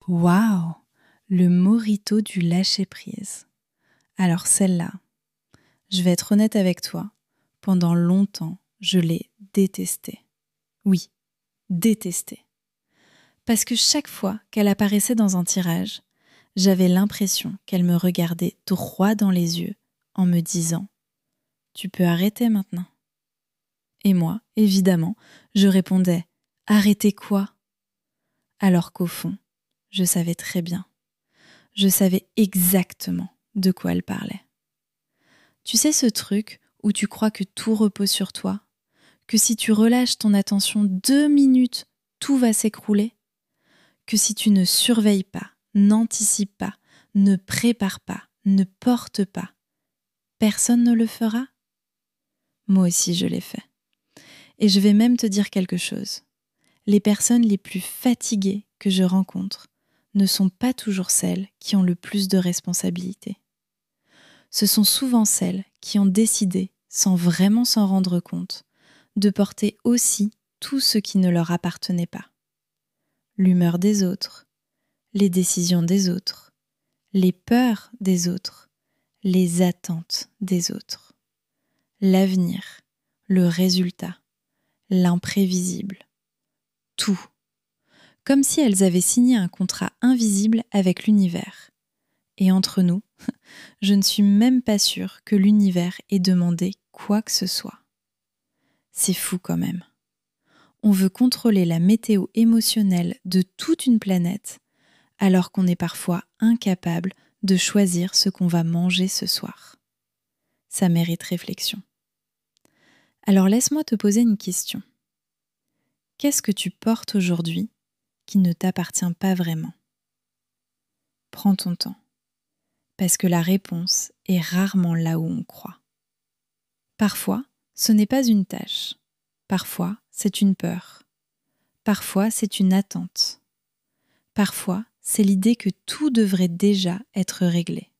Waouh! Le mojito du lâcher-prise. Alors celle-là, je vais être honnête avec toi, pendant longtemps, je l'ai détestée. Oui, détestée. Parce que chaque fois qu'elle apparaissait dans un tirage, j'avais l'impression qu'elle me regardait droit dans les yeux en me disant « Tu peux arrêter maintenant ?» Et moi, évidemment, je répondais « Arrêter quoi ?» Alors qu'au fond, je savais très bien. Je savais exactement de quoi elle parlait. Tu sais ce truc où tu crois que tout repose sur toi, que si tu relâches ton attention 2 minutes, tout va s'écrouler, que si tu ne surveilles pas, n'anticipes pas, ne prépares pas, ne portes pas, personne ne le fera? Moi aussi je l'ai fait. Et je vais même te dire quelque chose. Les personnes les plus fatiguées que je rencontre ne sont pas toujours celles qui ont le plus de responsabilités. Ce sont souvent celles qui ont décidé, sans vraiment s'en rendre compte, de porter aussi tout ce qui ne leur appartenait pas. L'humeur des autres, les décisions des autres, les peurs des autres, les attentes des autres, l'avenir, le résultat, l'imprévisible, tout. Comme si elles avaient signé un contrat invisible avec l'univers. Et entre nous, je ne suis même pas sûre que l'univers ait demandé quoi que ce soit. C'est fou quand même. On veut contrôler la météo émotionnelle de toute une planète, alors qu'on est parfois incapable de choisir ce qu'on va manger ce soir. Ça mérite réflexion. Alors laisse-moi te poser une question. Qu'est-ce que tu portes aujourd'hui qui ne t'appartient pas vraiment? Prends ton temps, parce que la réponse est rarement là où on croit. Parfois, ce n'est pas une tâche. Parfois, c'est une peur. Parfois, c'est une attente. Parfois, c'est l'idée que tout devrait déjà être réglé.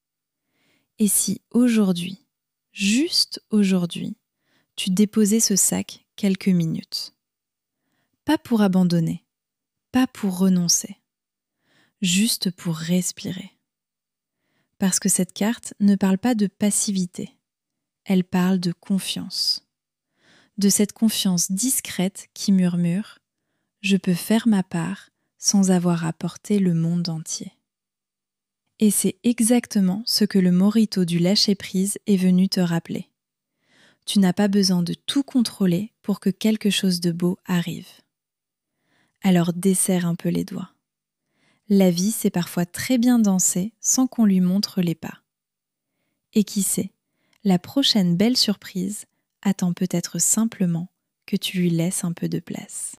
Et si aujourd'hui, juste aujourd'hui, tu déposais ce sac quelques minutes? Pas pour abandonner, pas pour renoncer, juste pour respirer. Parce que cette carte ne parle pas de passivité, elle parle de confiance. De cette confiance discrète qui murmure « Je peux faire ma part sans avoir à porter le monde entier ». Et c'est exactement ce que le mojito du lâcher-prise est venu te rappeler. Tu n'as pas besoin de tout contrôler pour que quelque chose de beau arrive. Alors desserre un peu les doigts. La vie sait parfois très bien danser sans qu'on lui montre les pas. Et qui sait, la prochaine belle surprise attend peut-être simplement que tu lui laisses un peu de place.